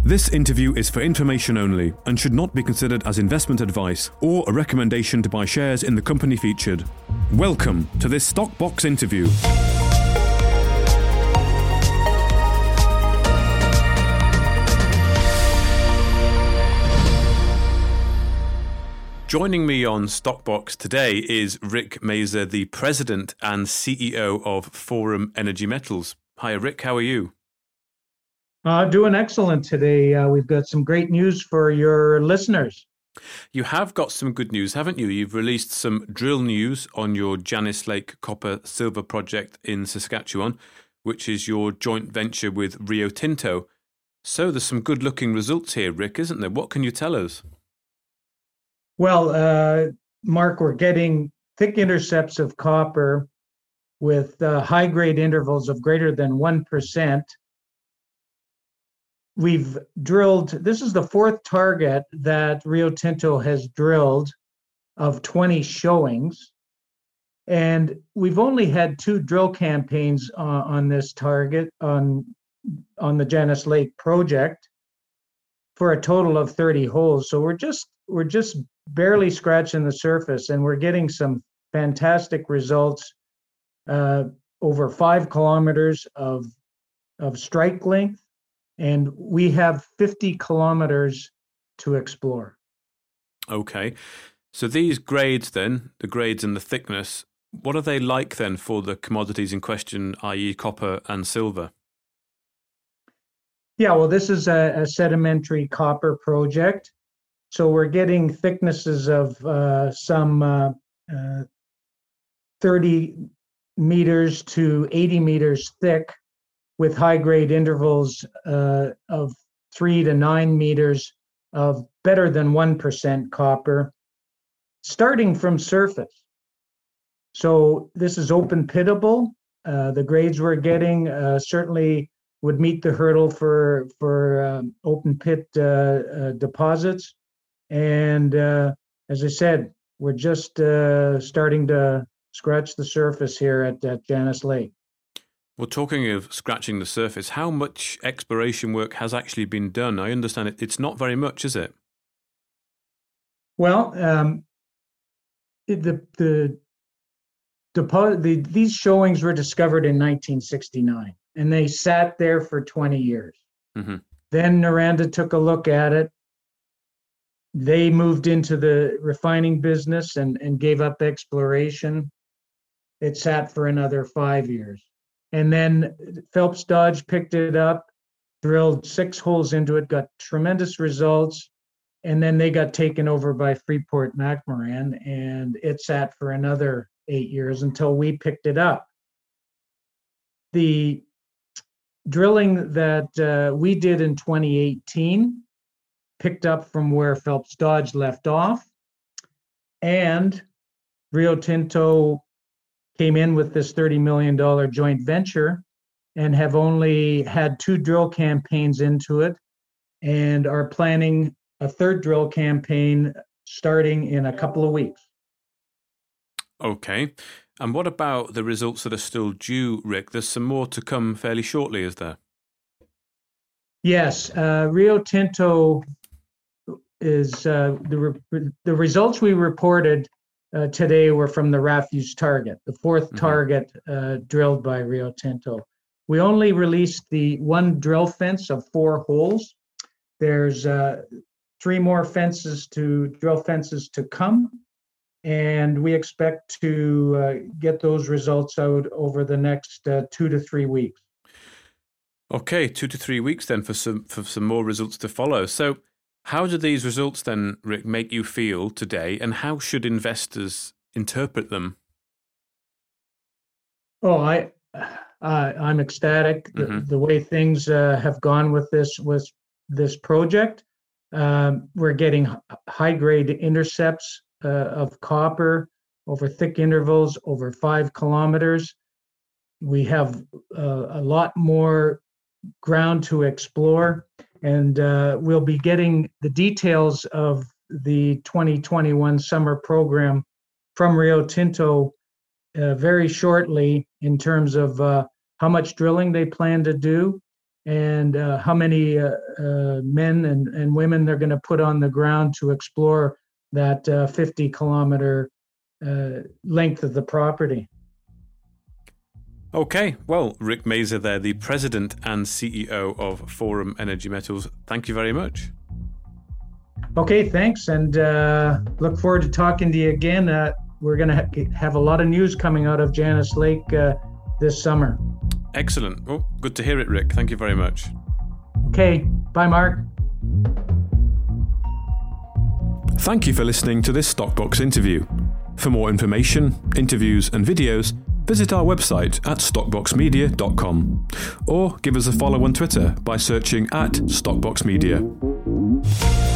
This interview is for information only and should not be considered as investment advice or a recommendation to buy shares in the company featured. Welcome to this Stockbox interview. Joining me on Stockbox today is Rick Maser, the President and CEO of Forum Energy Metals. Hi, Rick. How are you? Doing excellent today. We've got some great news for your listeners. You have got some good news, haven't you? You've released some drill news on your Janus Lake copper-silver project in Saskatchewan, which is your joint venture with Rio Tinto. So there's some good-looking results here, Rick, isn't there? What can you tell us? Well, Mark, we're getting thick intercepts of copper with high-grade intervals of greater than 1%. We've drilled, this is the fourth target that Rio Tinto has drilled of 20 showings. And we've only had 2 drill campaigns on this target, on the Janus Lake project, for a total of 30 holes. So we're just barely scratching the surface, and we're getting some fantastic results, over 5 kilometers of strike length. And we have 50 kilometers to explore. Okay. So these grades then, the grades and the thickness, what are they like then for the commodities in question, i.e. copper and silver? Yeah, well, this is a sedimentary copper project. So we're getting thicknesses of some 30 meters to 80 meters thick, with high-grade intervals of 3 to 9 meters of better than 1% copper, starting from surface. So this is open pittable. The grades we're getting certainly would meet the hurdle for open pit deposits. And as I said, we're just starting to scratch the surface here at Janus Lake. Well, talking of scratching the surface, how much exploration work has actually been done? I understand it's not very much, is it? Well, these showings were discovered in 1969, and they sat there for 20 years. Mm-hmm. Then Noranda took a look at it. They moved into the refining business and gave up exploration. It sat for another 5 years. And then Phelps Dodge picked it up, drilled 6 holes into it, got tremendous results, and then they got taken over by Freeport-McMoRan, and it sat for another 8 years until we picked it up. The drilling that we did in 2018 picked up from where Phelps Dodge left off, and Rio Tinto came in with this $30 million joint venture and have only had 2 drill campaigns into it, and are planning a 3rd drill campaign starting in a couple of weeks. Okay. And what about the results that are still due, Rick? There's some more to come fairly shortly, is there? Yes. Rio Tinto is the results we reported today were from the Refuse target, the 4th target drilled by Rio Tinto. We only released the 1 drill fence of 4 holes. There's 3 more drill fences to come, and we expect to get those results out over the next 2 to 3 weeks. Okay, 2 to 3 weeks then for some more results to follow. So how do these results then, Rick, make you feel today, and how should investors interpret them? Oh, I'm ecstatic. The way things have gone with this project. We're getting high-grade intercepts of copper over thick intervals, over 5 kilometers. We have a lot more ground to explore. And we'll be getting the details of the 2021 summer program from Rio Tinto very shortly in terms of how much drilling they plan to do and how many men and women they're going to put on the ground to explore that 50-kilometer length of the property. Okay, well, Rick Mazur there, the president and CEO of Forum Energy Metals. Thank you very much. Okay, thanks, and look forward to talking to you again. We're going to have a lot of news coming out of Janus Lake this summer. Excellent. Well, good to hear it, Rick. Thank you very much. Okay, bye, Mark. Thank you for listening to this Stockbox interview. For more information, interviews and videos, visit our website at stockboxmedia.com or give us a follow on Twitter by searching @StockboxMedia.